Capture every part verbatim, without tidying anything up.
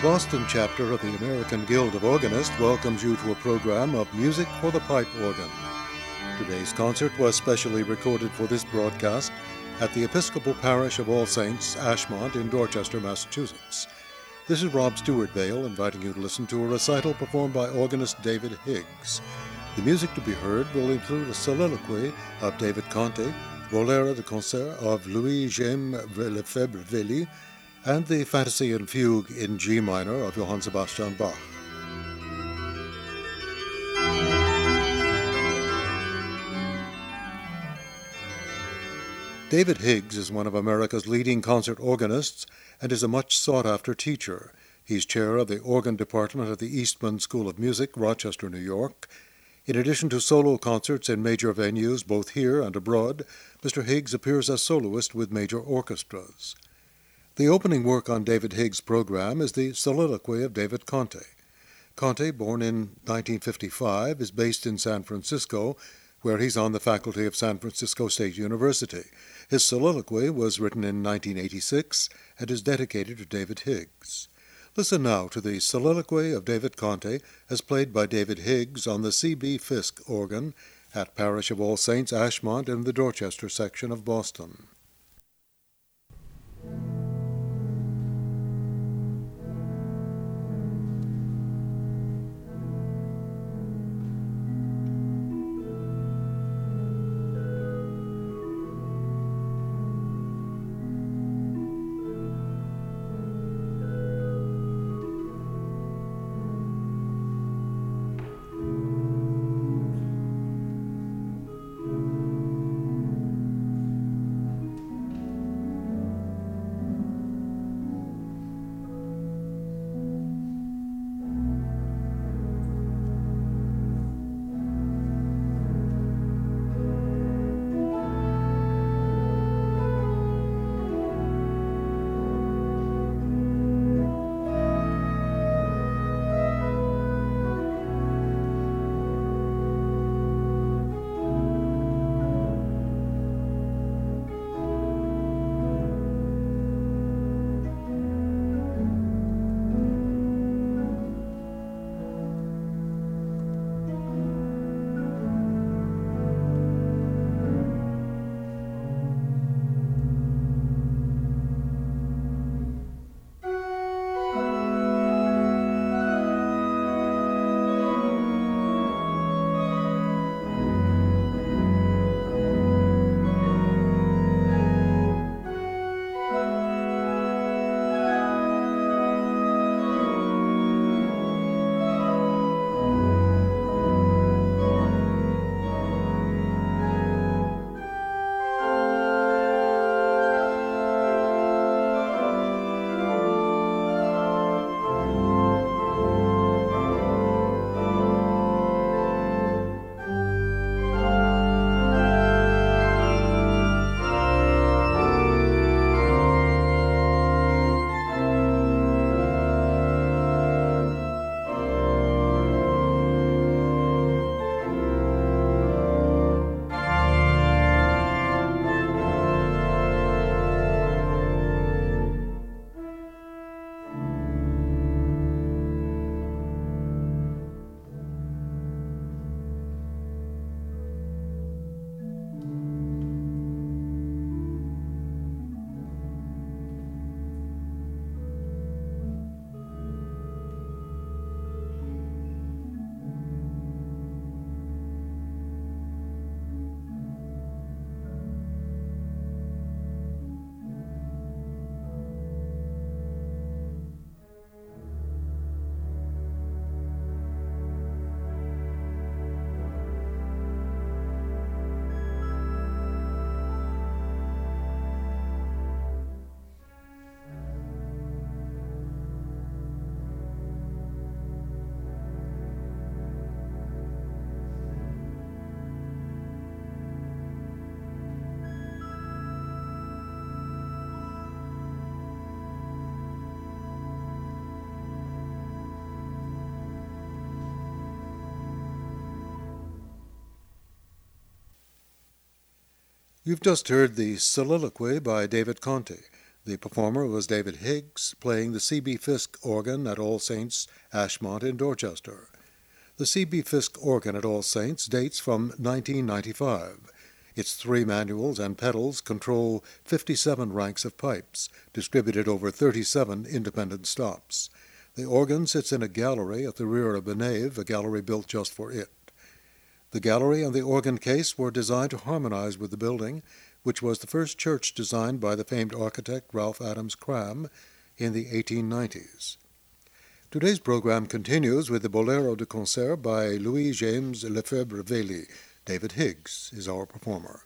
Boston chapter of the American Guild of Organists welcomes you to a program of music for the pipe organ. Today's concert was specially recorded for this broadcast at the Episcopal Parish of All Saints, Ashmont in Dorchester, Massachusetts. This is Rob Stewart Vale inviting you to listen to a recital performed by organist David Higgs. The music to be heard will include a soliloquy of David Conte, Volere de Concert of Louis-Jaime Lefebvre-Vely, and the Fantasy and Fugue in G minor of Johann Sebastian Bach. David Higgs is one of America's leading concert organists and is a much sought-after teacher. He's chair of the organ department at the Eastman School of Music, Rochester, New York. In addition to solo concerts in major venues both here and abroad, Mister Higgs appears as soloist with major orchestras. The opening work on David Higgs' program is the Soliloquy of David Conte. Conte, born in nineteen fifty-five, is based in San Francisco, where he's on the faculty of San Francisco State University. His soliloquy was written in nineteen eighty-six and is dedicated to David Higgs. Listen now to the Soliloquy of David Conte as played by David Higgs on the C B Fisk organ at Parish of All Saints, Ashmont in the Dorchester section of Boston. You've just heard the Soliloquy by David Conte. The performer was David Higgs, playing the C B Fisk organ at All Saints, Ashmont in Dorchester. The C B Fisk organ at All Saints dates from nineteen ninety-five. Its three manuals and pedals control fifty-seven ranks of pipes, distributed over thirty-seven independent stops. The organ sits in a gallery at the rear of the nave, a gallery built just for it. The gallery and the organ case were designed to harmonize with the building, which was the first church designed by the famed architect Ralph Adams Cram in the eighteen nineties. Today's program continues with the Bolero de Concert by Louis-James Lefebvre-Vely. David Higgs is our performer.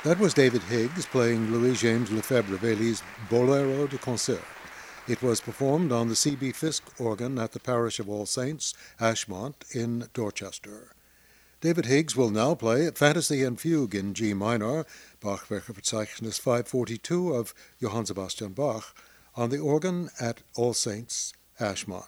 That was David Higgs playing Louis-James Lefebvre-Bailey's Bolero de Concert. It was performed on the C B Fisk organ at the parish of All Saints, Ashmont, in Dorchester. David Higgs will now play Fantasy and Fugue in G minor, Bach-Werkverzeichnis five forty-two of Johann Sebastian Bach, on the organ at All Saints, Ashmont.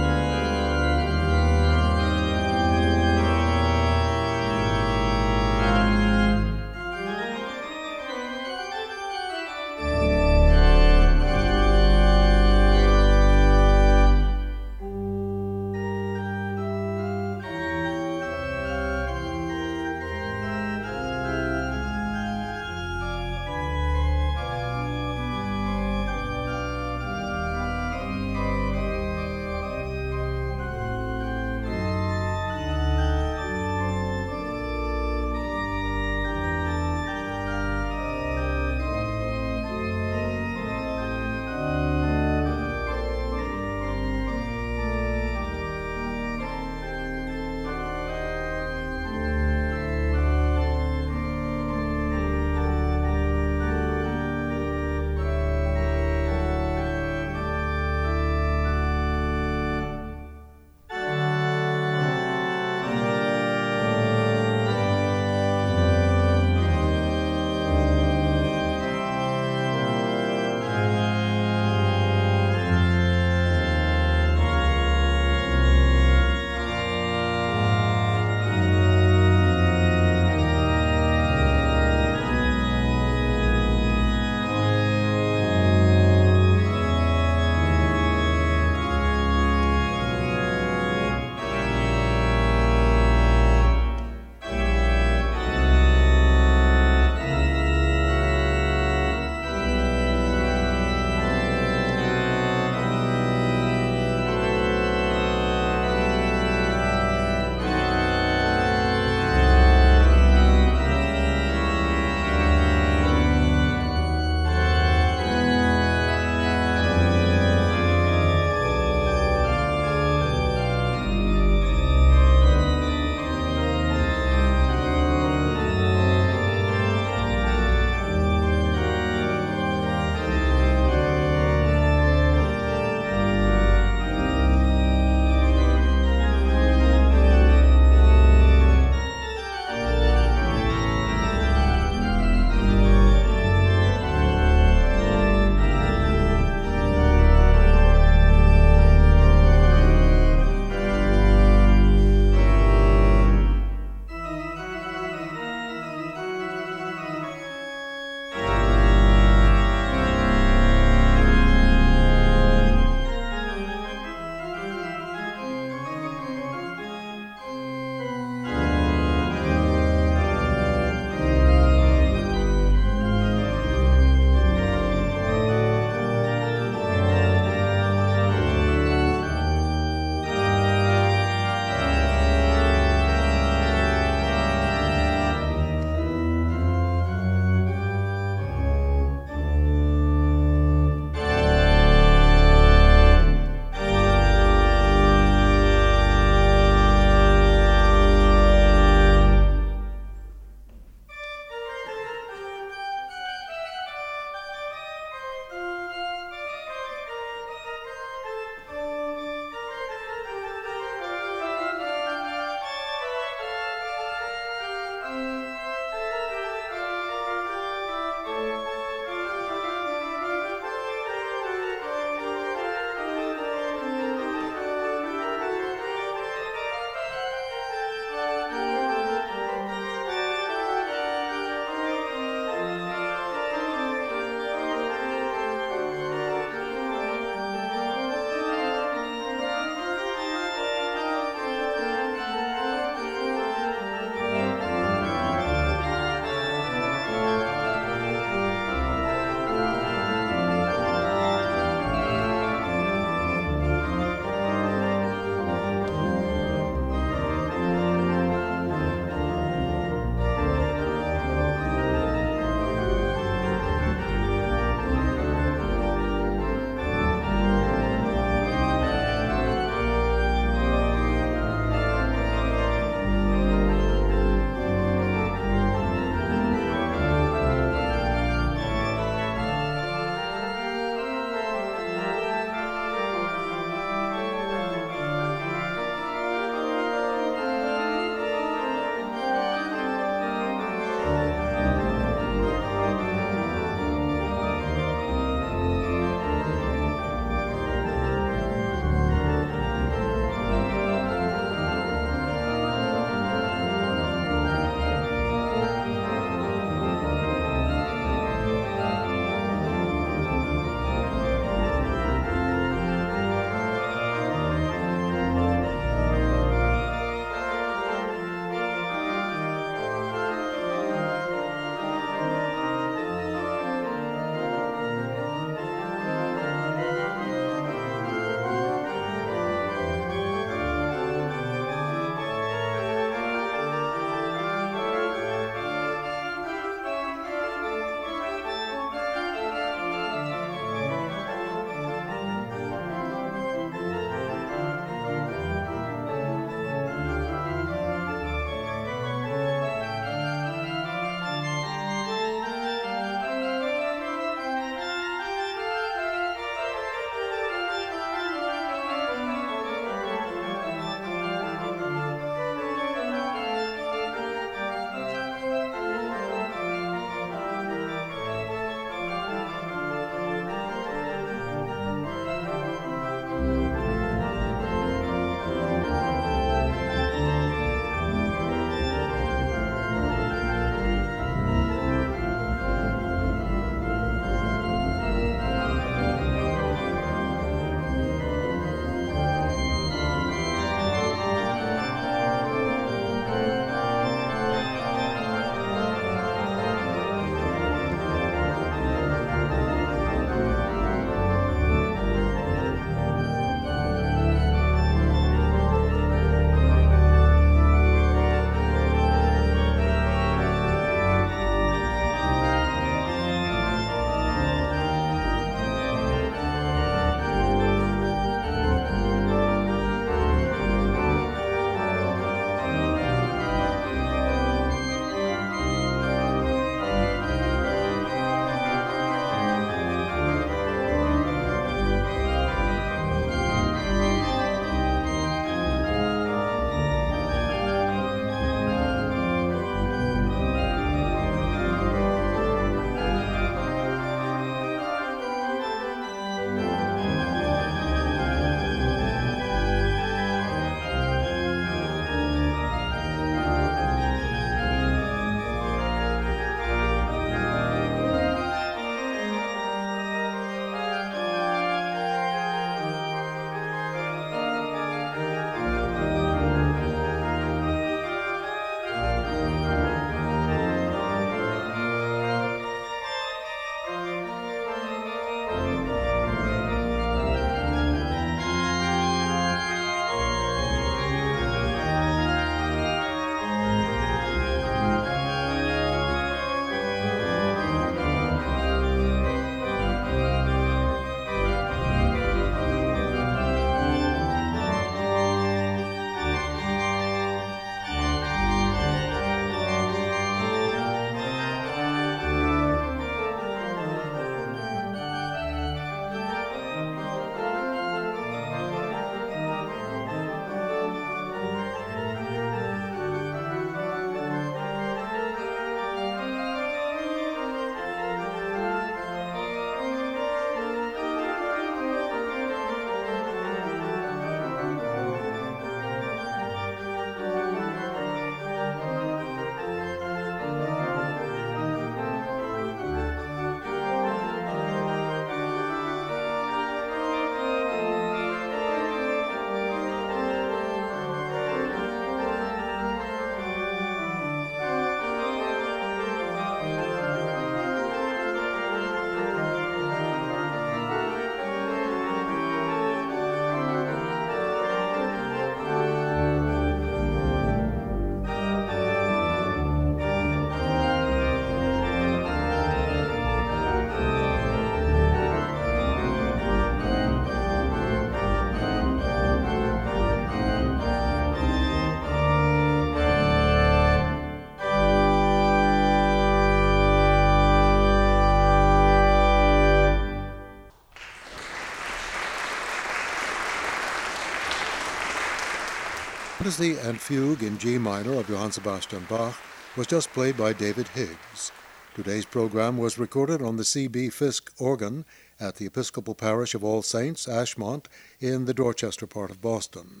Odyssey and Fugue in G minor of Johann Sebastian Bach was just played by David Higgs. Today's program was recorded on the C B Fisk organ at the Episcopal Parish of All Saints, Ashmont, in the Dorchester part of Boston.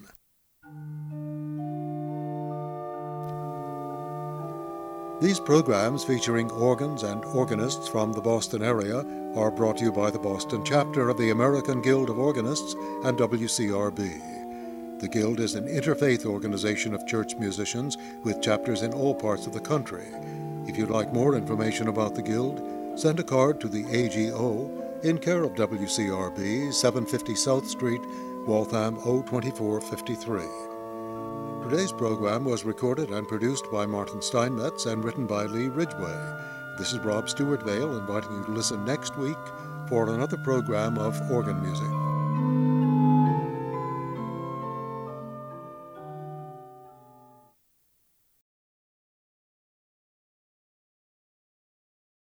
These programs featuring organs and organists from the Boston area are brought to you by the Boston chapter of the American Guild of Organists and W C R B. The Guild is an interfaith organization of church musicians with chapters in all parts of the country. If you'd like more information about the Guild, send a card to the A G O in care of W C R B, seven fifty South Street, Waltham O twenty-four fifty-three. Today's program was recorded and produced by Martin Steinmetz and written by Lee Ridgway. This is Rob Stewart Vale inviting you to listen next week for another program of organ music.